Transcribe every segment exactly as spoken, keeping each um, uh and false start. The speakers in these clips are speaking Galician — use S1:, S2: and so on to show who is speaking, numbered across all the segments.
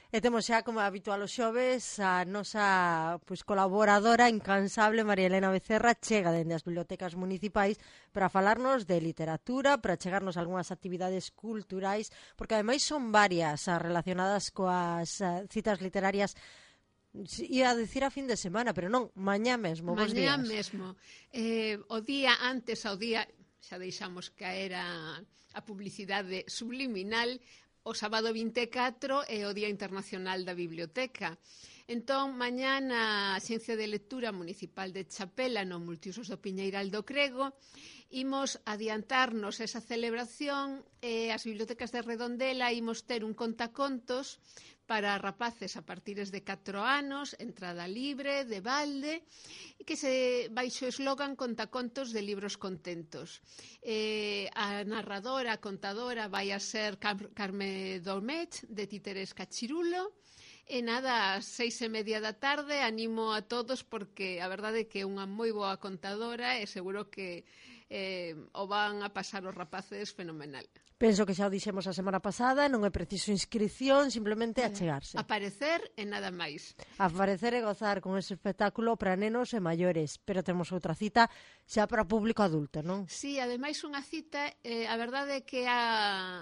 S1: E temos xa, como habitual os xoves, a nosa pois, colaboradora incansable María Elena Becerra chega dende as bibliotecas municipais para falarnos de literatura, para chegarnos algunhas actividades culturais, porque ademais son varias as relacionadas coas uh, citas literarias. Ia a dicir a fin de semana, pero non, mañá mesmo, bos días.
S2: Mañá mesmo. Eh, o día antes ao día, xa deixamos caer a, a publicidade subliminal. O sábado vinte e catro é o Día Internacional da Biblioteca. Entón, mañá na Axencia de Lectura Municipal de Chapela, no Multiusos do Piñeiral do Crego, imos adiantarnos esa celebración e as bibliotecas de Redondela imos ter un contacontos para rapaces a partires de catro anos, entrada libre, de balde, que se baixo o eslogan Contacontos de libros contentos. Eh, a narradora, a contadora, vai a ser Car Carme Domech, de Títeres Cachirulo. E nada, ás seis e media da tarde, animo a todos porque a verdade é que é unha moi boa contadora e seguro que eh, o van a pasar os rapaces fenomenal.
S1: Penso que xa o dixemos a semana pasada, non é preciso inscripción, simplemente achegarse.
S2: Aparecer e nada máis.
S1: Aparecer e gozar con ese espectáculo para nenos e maiores, pero temos outra cita xa para público adulto, non?
S2: Sí, ademais unha cita, eh, a verdade é que a,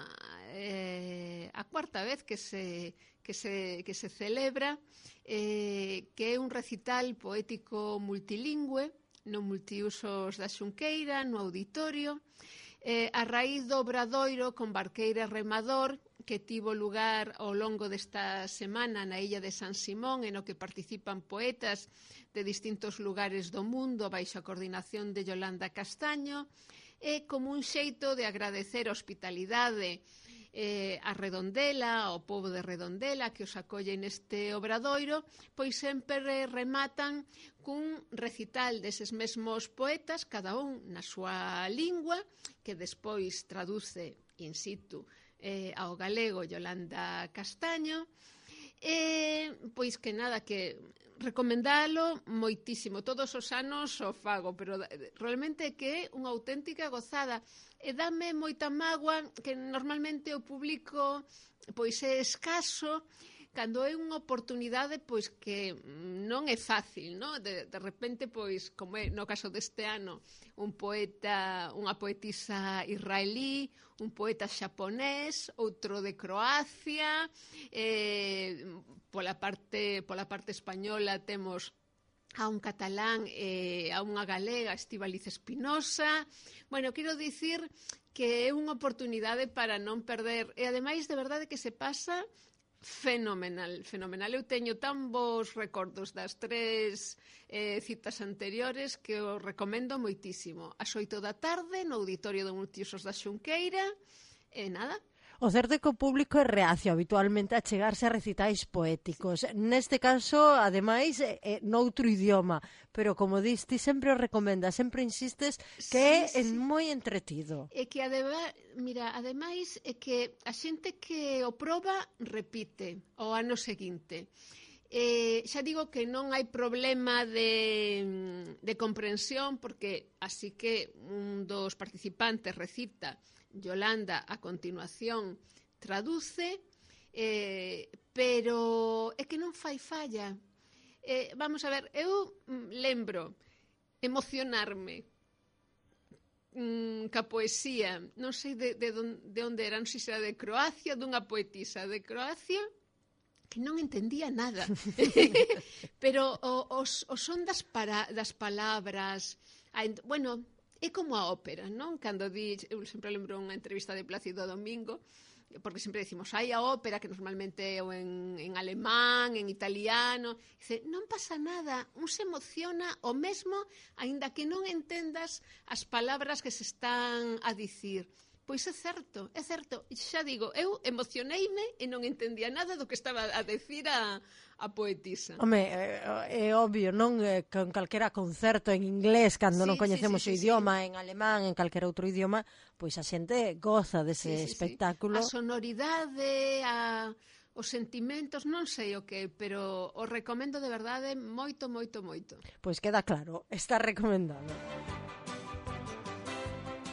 S2: eh, a cuarta vez que se, que se, que se celebra, eh, que é un recital poético multilingüe, no Multiusos da Xunqueira, no auditorio, Eh, a raíz do obradoiro con barqueira e remador que tivo lugar ao longo desta semana na illa de San Simón, en o que participan poetas de distintos lugares do mundo baixo a coordinación de Yolanda Castaño, e como un xeito de agradecer a hospitalidade eh, a Redondela, ao pobo de Redondela que os acolle neste obradoiro, pois sempre rematan cun recital deses mesmos poetas, cada un na súa lingua, que despois traduce in situ eh, ao galego Yolanda Castaño. E, pois que nada, que recomendalo moitísimo, todos os anos o fago, pero realmente que é unha auténtica gozada e dame moita mágoa que normalmente o público pois é escaso cando é unha oportunidade pois que non é fácil, no? De, de repente, pois, como é no caso deste ano, un poeta, unha poetisa israelí, un poeta xaponés, outro de Croacia, eh, pola parte, pola parte española temos a un catalán e a unha galega, Estíbaliz Espinosa. Bueno, quero dicir que é unha oportunidade para non perder, e ademais de verdade que se pasa fenomenal, fenomenal. Eu teño tan bons recordos das tres eh, citas anteriores que o recomendo moitísimo. Ás oito da tarde no auditorio do Multiusos da Xunqueira e nada.
S1: O certo é que o público é reacio habitualmente a chegarse a recitais poéticos. Neste caso, ademais, é noutro idioma, pero como dis, ti sempre o recomendas, sempre insistes que
S2: sí,
S1: é
S2: sí.
S1: moi entretido.
S2: É que, ademais, mira, ademais, é que a xente que o proba repite o ano seguinte. Eh, xa digo que non hai problema de, de comprensión, porque así que un dos participantes recita, Yolanda a continuación traduce, eh, pero é que non fai falla. Eh, vamos a ver, eu lembro emocionarme mm, ca poesía, non sei de, de, don, de onde era, non sei se era de Croacia, dunha poetisa de Croacia, que non entendía nada. Pero o, os, o son das, para, das palabras, a, bueno, é como a ópera, non? Cando di, eu sempre lembro unha entrevista de Plácido Domingo, porque sempre decimos, hai a ópera que normalmente é en, en alemán, en italiano, dice, non pasa nada, un se emociona o mesmo, aínda que non entendas as palabras que se están a dicir. Pois é certo, é certo. Xa digo, eu emocioneime e non entendía nada do que estaba a decir a, a poetisa.
S1: Home, é, é obvio, non? Con calquera concerto en inglés, cando sí, non coñecemos sí, sí, o idioma, sí. En alemán, en calquera outro idioma, pois a xente goza dese sí, sí, espectáculo.
S2: Sí. A sonoridade, a... os sentimentos, non sei o que, pero o recomendo de verdade moito, moito, moito.
S1: Pois queda claro, está recomendado.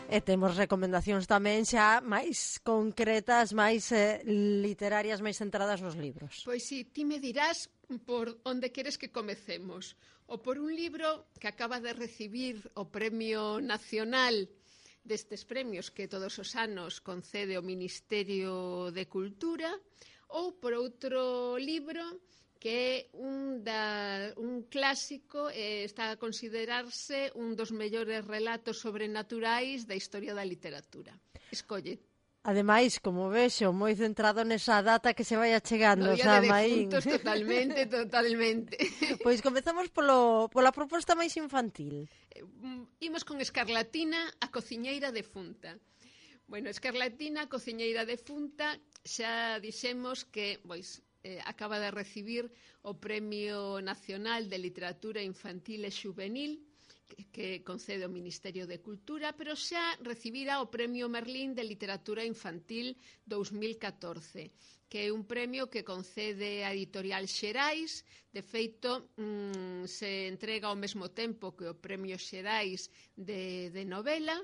S1: E temos recomendacións tamén xa máis concretas, máis eh, literarias, máis centradas nos libros.
S2: Pois si, ti me dirás por onde queres que comecemos. O por un libro que acaba de recibir o Premio Nacional destes premios que todos os anos concede o Ministerio de Cultura, ou por outro libro que é un, da, un clásico e está a considerarse un dos mellores relatos sobrenaturais da historia da literatura. Escolle.
S1: Ademais, como vexo, moi centrado nesa data que se vai achegando,
S2: no
S1: xa,
S2: Día de
S1: Maín.
S2: Defuntos, totalmente, totalmente.
S1: Pois comezamos polo, pola proposta máis infantil.
S2: Imos con Escarlatina, a cociñeira defunta. Bueno, Escarlatina, a cociñeira defunta, xa dixemos que, pois, eh, acaba de recibir o Premio Nacional de Literatura Infantil e Xuvenil, que, que concede o Ministerio de Cultura, pero xa recibira o Premio Merlín de Literatura Infantil dous mil catorce, que é un premio que concede a Editorial Xerais. De feito, mmm, se entrega ao mesmo tempo que o Premio Xerais de, de novela,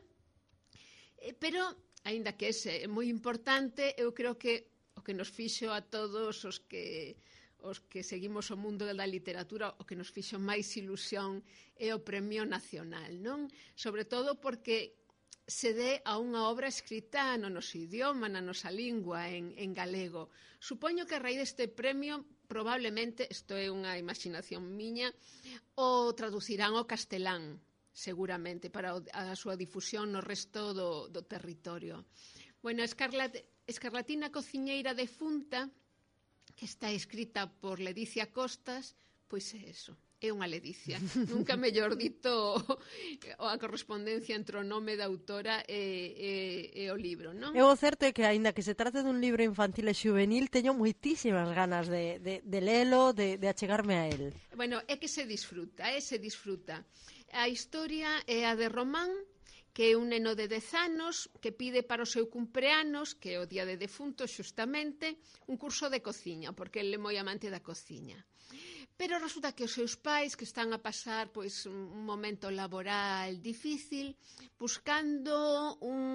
S2: eh, pero, aínda que ese é moi importante, eu creo que o que nos fixo a todos os que os que seguimos o mundo da literatura, o que nos fixo máis ilusión é o Premio Nacional, non? Sobre todo porque se dé a unha obra escrita no noso idioma, na nosa lingua, en, en galego. Supoño que a raíz deste premio, probablemente, isto é unha imaginación miña, o traducirán ao castelán, seguramente, para a súa difusión no resto do, do territorio. Bueno, Escarlat, Escarlatina cociñeira defunta, que está escrita por Ledicia Costas, pois é eso, é unha ledicia. Nunca mellor dito a correspondencia entre o nome da autora e, e, e o libro, non?
S1: Eu o certo é que, aínda que se trate dun libro infantil e xuvenil, teño moitísimas ganas de, de, de lelo, de, de achegarme a él.
S2: Bueno, é que se disfruta, é se disfruta. A historia é a de Román, que é un neno de dez anos que pide para o seu cumpleanos, que é o día de defunto xustamente, un curso de cociña, porque ele é moi amante da cociña. Pero resulta que os seus pais, que están a pasar pois un momento laboral difícil, buscando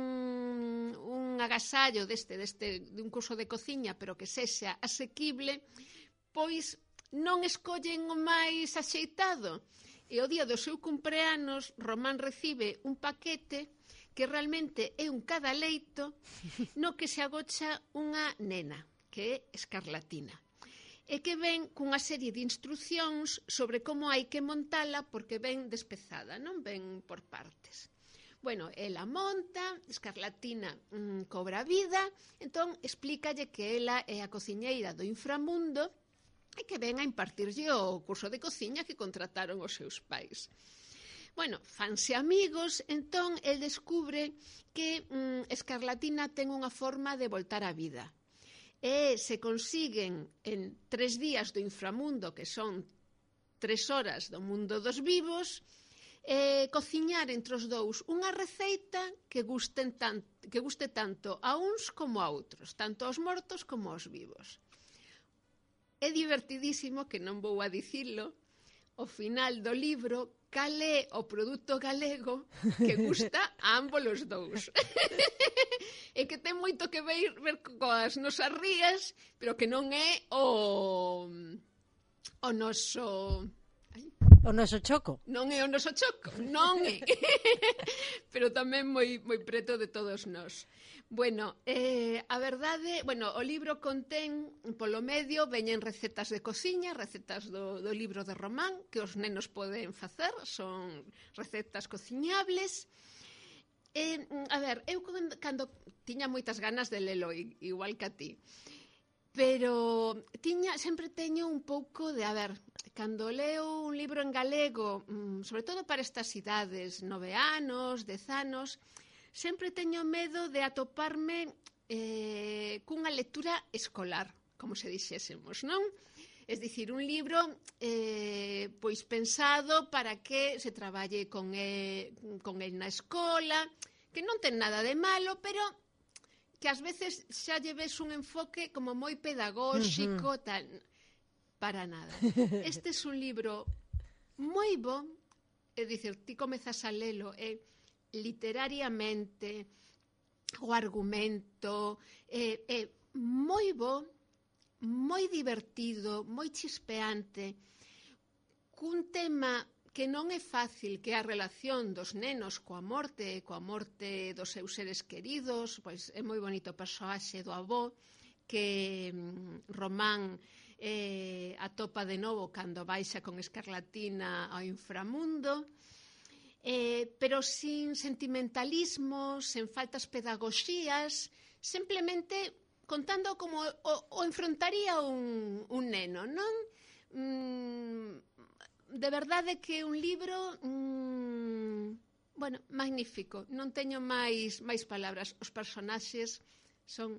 S2: un, un agasallo deste, deste, de un curso de cociña, pero que sexa asequible, pois non escollen o máis axeitado. E o día do seu cumpleanos, Román recibe un paquete que realmente é un cadaleito no que se agocha unha nena, que é Escarlatina, e que ven cunha serie de instruccións sobre como hai que montala, porque ven despezada, non ven por partes. Bueno, ela monta, Escarlatina mmm, cobra vida, entón explícalle que ela é a cociñeira do inframundo e que ven a impartirlle o curso de cociña que contrataron os seus pais. Bueno, fanse amigos, entón el descubre que mmm, Escarlatina ten unha forma de voltar á vida. E se consiguen en tres días do inframundo, que son tres horas do mundo dos vivos, eh, cociñar entre os dous unha receita que, gusten tan, que guste tanto a uns como a outros, tanto aos mortos como aos vivos. É divertidísimo, que non vou a dicilo, ao final do libro, cal é o produto galego que gusta a ambos os dous. E que ten moito que ver, ver coas nosas rías, pero que non é o, o noso...
S1: O noso choco.
S2: Non é o noso choco, non é. Pero tamén moi, moi preto de todos nós. Bueno, eh, a verdade, bueno, o libro contén, polo medio, veñen recetas de cociña, recetas do, do libro de Román, que os nenos poden facer, son recetas cociñables. Eh, a ver, eu cando tiña moitas ganas de lelo, igual que a ti, pero tiña, sempre teño un pouco de, a ver, cando leo un libro en galego, sobre todo para estas idades, nove anos, dez anos, sempre teño medo de atoparme eh, cunha lectura escolar, como se dixésemos, non? Es dicir, un libro eh, pois pensado para que se traballe con el, con el na escola, que non ten nada de malo, pero que ás veces xa lle ves un enfoque como moi pedagóxico, uh-huh. tal. Para nada. Este é un libro moi bo, é dicir, ti comezas a lelo e literariamente o argumento é, é moi bo, moi divertido, moi chispeante, cun tema que non é fácil, que é a relación dos nenos coa morte, coa morte dos seus seres queridos. Pois é moi bonito o persoaxe do avó, que Román eh, atopa de novo cando baixa con Escarlatina ao inframundo, eh, pero sin sentimentalismos, sen faltas pedagogías, simplemente contando como o, o enfrontaría un, un neno, non? Mm, de verdade que é un libro mm, bueno, magnífico, non teño máis, máis palabras. Os personaxes son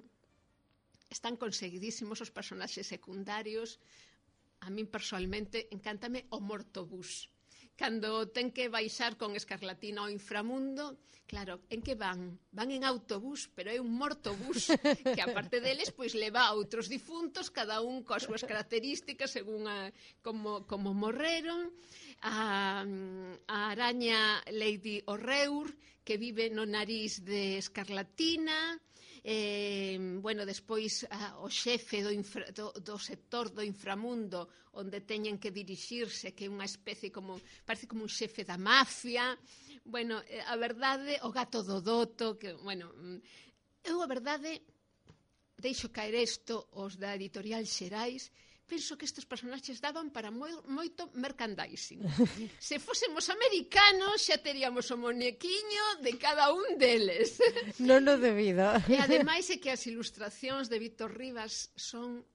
S2: están conseguidísimos, os personaxes secundarios. A min personalmente encántame o mortobús. Cando ten que baixar con Escarlatina ao inframundo, claro, en que van? Van en autobús, pero é un mortobús que, aparte deles, pois leva a outros difuntos, cada un coas súas características, según a, como, como morreron. A, a araña Lady O'Reur, que vive no nariz de Escarlatina. Eh, bueno, despois ah, o xefe do, infra, do, do sector do inframundo onde teñen que dirixirse, que é unha especie como, parece como un xefe da mafia. Bueno, a verdade, o gato Dodoto, que, bueno, eu a verdade deixo caer isto, os da editorial Xerais, penso que estes personaxes daban para moi, moito merchandising. Se fósemos americanos, xa teríamos o monequiño de cada un deles.
S1: Non o debido.
S2: E ademais é que as ilustracións de Víctor Rivas son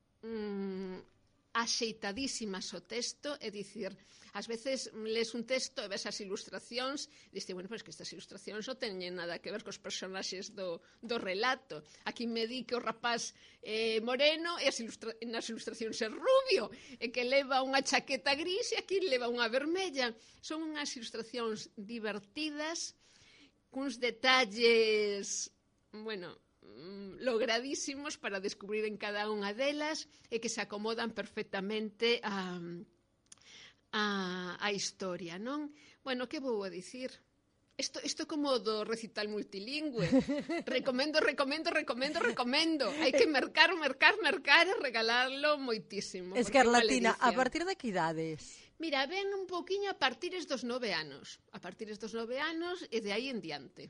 S2: mm, axeitadísimas o texto, é dicir, ás veces lees un texto e ves as ilustracións e diste, bueno, pois que estas ilustracións non teñen nada que ver cos personaxes do, do relato. Aquí me di que o rapaz eh, moreno e as ilustra nas ilustracións é rubio e que leva unha chaqueta gris e aquí leva unha vermella. Son unhas ilustracións divertidas, cuns detalles, bueno, logradísimos para descubrir en cada unha delas e que se acomodan perfectamente a, a, a historia, non? Bueno, que vou a dicir? Isto, isto como do recital multilingüe. Recomendo, recomendo, recomendo, recomendo. Hai que mercar, mercar, mercar e regalarlo moitísimo.
S1: Escarlatina, a partir de que idades?
S2: Mira, ven un pouquiño a partires dos nove anos. A partires dos nove anos e de aí en diante.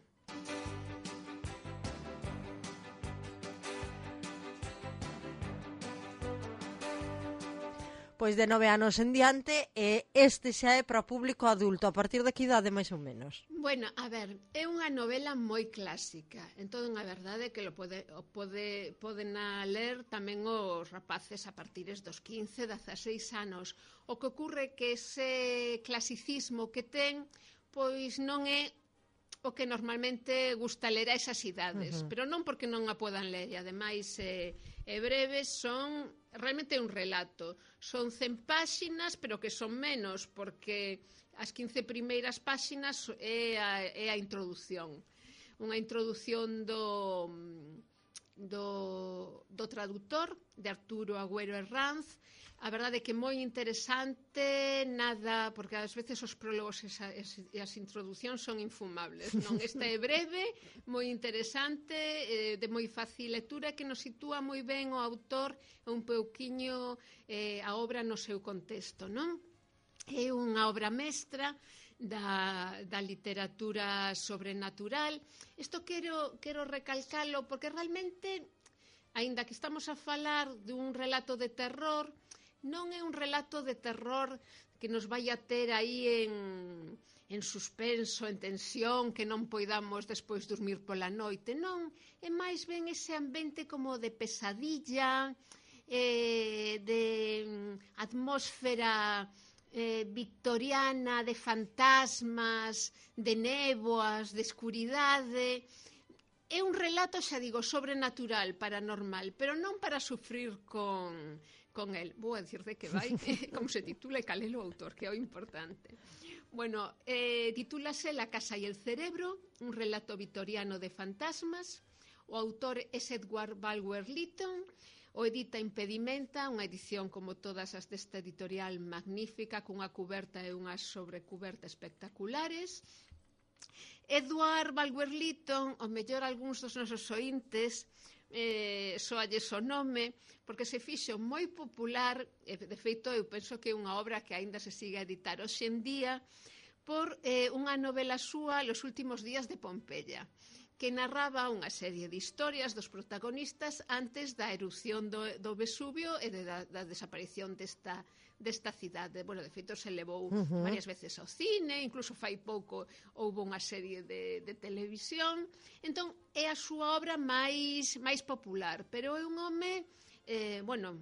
S1: Pois de nove anos en diante, e este xa é para público adulto. A partir de que idade, máis ou menos?
S2: Bueno, a ver, é unha novela moi clásica. Entón, a verdade é que lo pode, o pode, poden a ler tamén os rapaces a partires dos quince, dezaseis anos. O que ocorre é que ese clasicismo que ten, pois non é o que normalmente gusta ler a esas idades, uh-huh. Pero non porque non a podan ler, e ademais é, é breve, son realmente un relato, son cen páxinas, pero que son menos, porque as quince primeiras páxinas é a, é a introdución, unha introdución do, do, do traductor, de Arturo Agüero Herranz. A verdade é que moi interesante, nada, porque ás veces os prólogos e as, as introducións son infumables, non? Esta é breve, moi interesante, eh, de moi fácil lectura, que nos sitúa moi ben o autor un pouquiño eh, a obra no seu contexto, non? É unha obra mestra da, da literatura sobrenatural. Isto quero, quero recalcalo, porque realmente, aínda que estamos a falar dun relato de terror, non é un relato de terror que nos vai a ter aí en, en suspenso, en tensión, que non poidamos despois dormir pola noite, non. É máis ben ese ambiente como de pesadilla, eh, de atmósfera eh, victoriana, de fantasmas, de néboas, de escuridade. É un relato, xa digo, sobrenatural, paranormal, pero non para sufrir con... con el. Vou a dicir de que vai, como se titula e cal é o autor, que é o importante. Bueno, eh, titúlase La casa y el cerebro, un relato vitoriano de fantasmas. O autor é Edward Bulwer Lytton, o edita Impedimenta, unha edición como todas as desta editorial magnífica, cunha cuberta e unha sobrecuberta espectaculares. Edward Bulwer Lytton, o mellor algúns dos nosos ointes, eh, soalles o nome, porque se fixo moi popular, e de feito eu penso que é unha obra que aínda se siga a editar hoxe en día, por eh, unha novela súa, Los últimos días de Pompeya, que narraba unha serie de historias dos protagonistas antes da erupción do, do Vesubio e de, da, da desaparición desta, desta cidade. Bueno, de feito, se levou uh -huh. varias veces ao cine, incluso fai pouco houve unha serie de, de televisión. Entón, é a súa obra máis, máis popular, pero é un home, eh, bueno,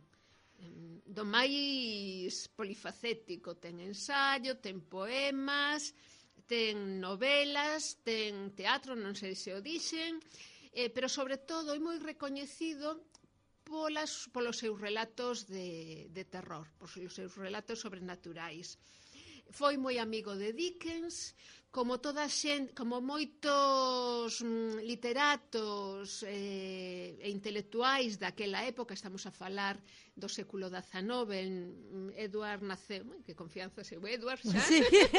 S2: do máis polifacético. Ten ensaio, ten poemas, ten novelas, ten teatro, non sei se o dixen, eh, pero sobre todo é moi recoñecido polas, polos seus relatos de, de terror, polos seus relatos sobrenaturais. Foi moi amigo de Dickens, como toda xente, como moitos mm, literatos eh, e intelectuais daquela época, estamos a falar do século dezanove, Edward naceu, que confianza seu Edward xa, sí.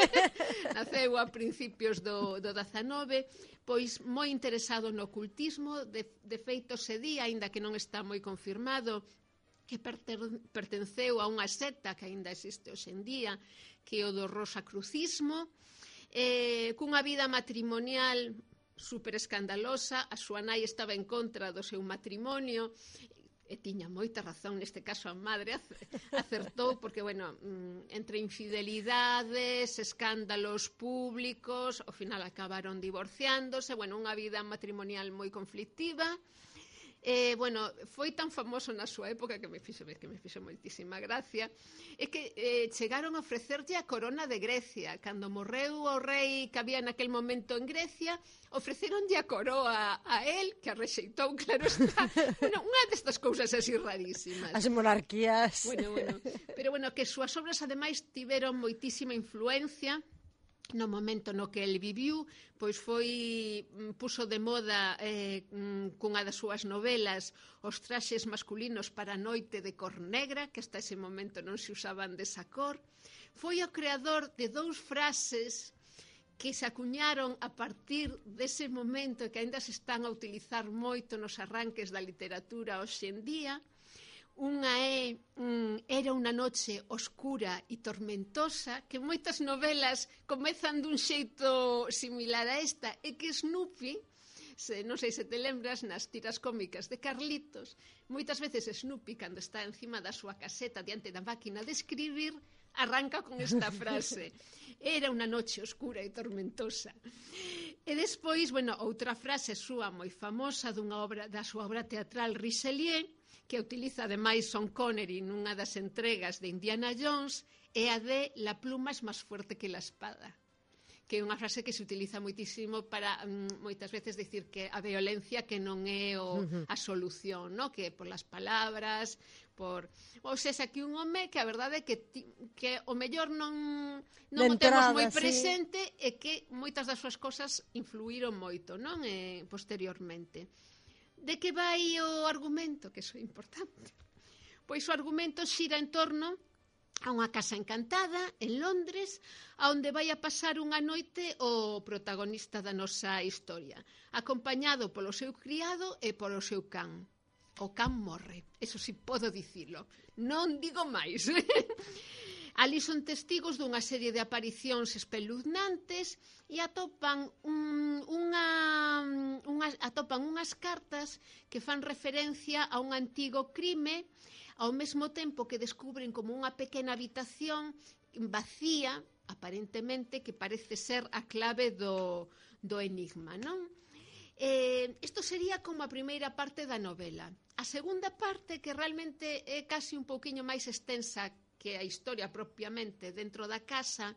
S2: Naceu a principios do, do dezanove, pois moi interesado no ocultismo, de, de feito se di, aínda que non está moi confirmado, que pertenceu a unha secta que aínda existe hoxe en día, que é o do rosacrucismo, eh, cunha vida matrimonial super escandalosa. A súa nai estaba en contra do seu matrimonio, e tiña moita razón, neste caso a madre acertou, porque, bueno, entre infidelidades, escándalos públicos, ao final acabaron divorciándose, bueno, unha vida matrimonial moi conflictiva. Eh, bueno, foi tan famoso na súa época que me fixo, que me fixo moitísima gracia, é que eh, chegaron a ofrecerlle a corona de Grecia. Cando morreu o rei que había naquel momento en Grecia, ofreceronlle a coroa a él, que a rexeitou, claro está. Bueno, unha destas cousas así rarísimas.
S1: As monarquías.
S2: Bueno, bueno, pero bueno, que súas obras ademais tiveron moitísima influencia no momento no que el viviu, pois foi, puso de moda eh, cunha das súas novelas os traxes masculinos para a noite de cor negra, que hasta ese momento non se usaban desa cor. Foi o creador de dous frases que se acuñaron a partir dese momento, que aínda se están a utilizar moito nos arranques da literatura hoxe en día. Unha é mm, era unha noche oscura e tormentosa, que moitas novelas comezan dun xeito similar a esta, e que Snoopy, se, non sei se te lembras, nas tiras cómicas de Carlitos, moitas veces Snoopy, cando está encima da súa caseta diante da máquina de escribir, arranca con esta frase: era unha noche oscura e tormentosa. E despois, bueno, outra frase súa moi famosa dunha obra, da súa obra teatral Richelieu, que utiliza ademais Sean Connery nunha das entregas de Indiana Jones, é a de "la pluma es máis fuerte que la espada", que é unha frase que se utiliza moitísimo para mm, moitas veces dicir que a violencia que non é o, a solución, no? Que por las palabras, por... Ou seja, que un home que a verdade é que, ti, que o mellor non, non o temos moi presente, sí. E que moitas das súas cosas influíron moito, non? E, posteriormente. De que vai o argumento? Que iso é importante. Pois o argumento xira en torno a unha casa encantada en Londres, onde vai a pasar unha noite o protagonista da nosa historia, acompañado polo seu criado e polo seu can. O can morre, eso si podo dicilo, non digo máis. Ali son testigos dunha serie de aparicións espeluznantes e atopan, un, unha, unha, atopan unhas cartas que fan referencia a un antigo crime, ao mesmo tempo que descubren como unha pequena habitación vacía, aparentemente, que parece ser a clave do, do enigma, non? Eh, isto sería como a primeira parte da novela. A segunda parte, que realmente é casi un pouquiño máis extensa que a historia propiamente dentro da casa,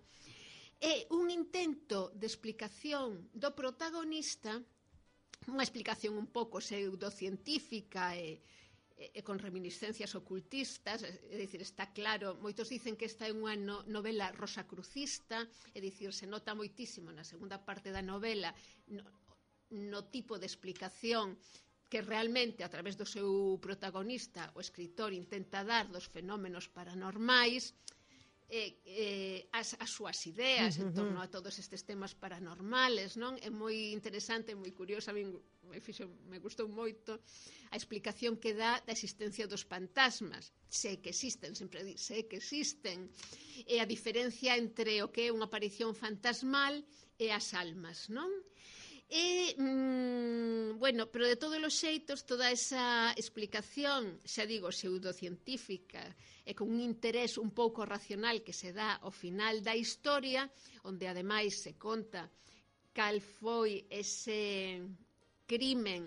S2: é un intento de explicación do protagonista, unha explicación un pouco pseudocientífica e, e, e con reminiscencias ocultistas, é dicir, está claro, moitos dicen que esta é unha no, novela rosacrucista, é dicir, se nota moitísimo na segunda parte da novela no, no tipo de explicación que realmente, a través do seu protagonista, o escritor intenta dar dos fenómenos paranormais. eh, eh, as, as súas ideas en torno a todos estes temas paranormales, non? É moi interesante, moi curiosa, a min me, fixo, me gustou moito a explicación que dá da existencia dos fantasmas. Sei que existen, sempre di, sei que existen. E a diferencia entre o que é unha aparición fantasmal e as almas, non? E, mmm, bueno, pero de todos os xeitos, toda esa explicación, xa digo, pseudocientífica, e con un interés un pouco racional que se dá ao final da historia, onde ademais se conta cal foi ese crimen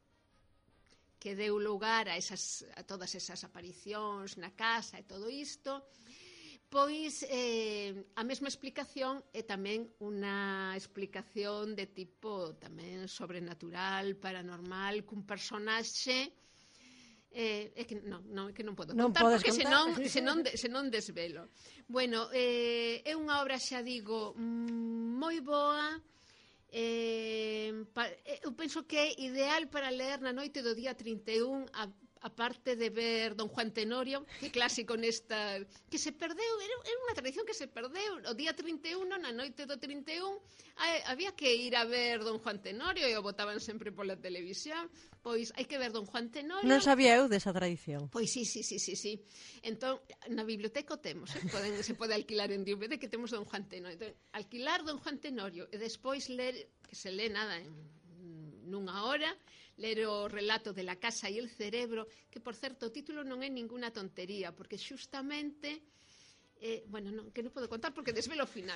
S2: que deu lugar a, esas, a todas esas aparicións na casa e todo isto, pois eh, a mesma explicación é tamén unha explicación de tipo tamén sobrenatural, paranormal, cun personaxe eh, é que non, non, é que non podo
S1: non
S2: contar porque
S1: contar.
S2: senón, senón, senón desvelo. Bueno, eh, é unha obra, xa digo, moi boa. Eh, pa, eu penso que é ideal para ler na noite do día trinta e un, a aparte de ver Don Juan Tenorio, que clásico nesta, que se perdeu, era, era unha tradición que se perdeu, o día trinta e un, na noite do trinta e un, había que ir a ver Don Juan Tenorio e o botaban sempre pola televisión, pois hai que ver Don Juan Tenorio.
S1: Non sabía eu desa tradición.
S2: Pois sí, sí, sí, sí, sí. Entón, na biblioteca o temos, eh? Poden, se pode alquilar en D V D que temos Don Juan Tenorio. Entón, alquilar Don Juan Tenorio e despois ler, que se lee nada en nunha hora, ler o relato de La casa e el cerebro, que, por certo, o título non é ninguna tontería, porque xustamente, eh, bueno, non, que non podo contar porque desvelo o final.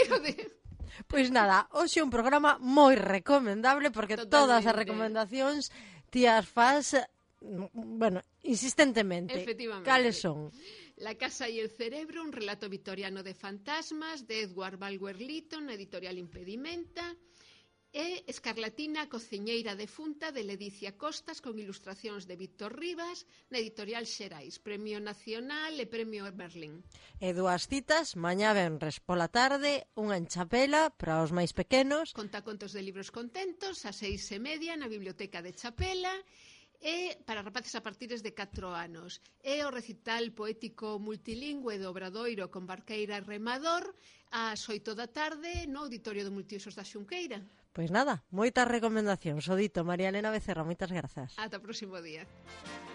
S1: Pois nada, hoxe un programa moi recomendable, porque totalmente. Todas as recomendacións ti as faz, bueno, insistentemente.
S2: Efectivamente.
S1: Cales son?
S2: La casa e el cerebro, un relato victoriano de fantasmas, de Edward Bulwer Lytton, editorial Impedimenta, e Escarlatina, cociñeira defunta, de Ledicia Costas, con ilustracións de Víctor Rivas, na editorial Xerais, Premio Nacional e Premio Merlín.
S1: E dúas citas, mañá venres pola tarde, unha en Chapela para os máis pequenos.
S2: Contacontos de libros contentos, a seis e media na Biblioteca de Chapela, e para rapaces a partir de catro anos. E o recital poético multilingüe do Obradoiro con Barqueira e Remador ás oito da tarde no Auditorio do Multiusos da Xunqueira.
S1: Pois nada, moitas recomendacións. O dito, María Elena Becerra, moitas grazas.
S2: Ata o próximo día.